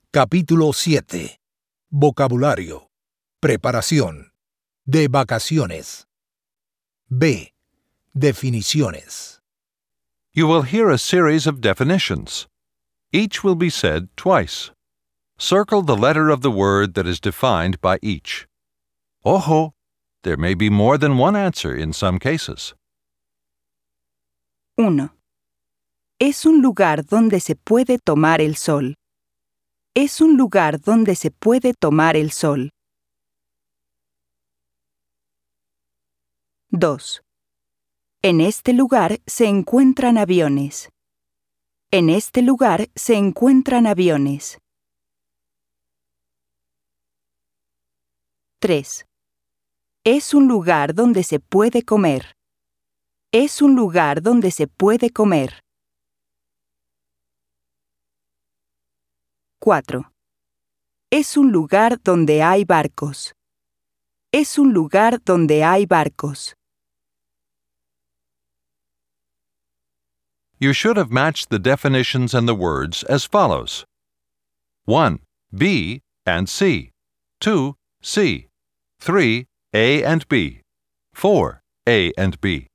Capítulo 7. Vocabulario. Preparación. De vacaciones. B. Definiciones. You will hear a series of definitions. Each will be said twice. Circle the letter of the word that is defined by each. Ojo! There may be more than one answer in some cases. 1. Es un lugar donde se puede tomar el sol. Es un lugar donde se puede tomar el sol. 2. En este lugar se encuentran aviones. En este lugar se encuentran aviones. 3. Es un lugar donde se puede comer. Es un lugar donde se puede comer. 4. Es un lugar donde hay barcos. Es un lugar donde hay barcos. You should have matched the definitions and the words as follows. 1. B and C. 2. C. 3. A and B. 4. A and B.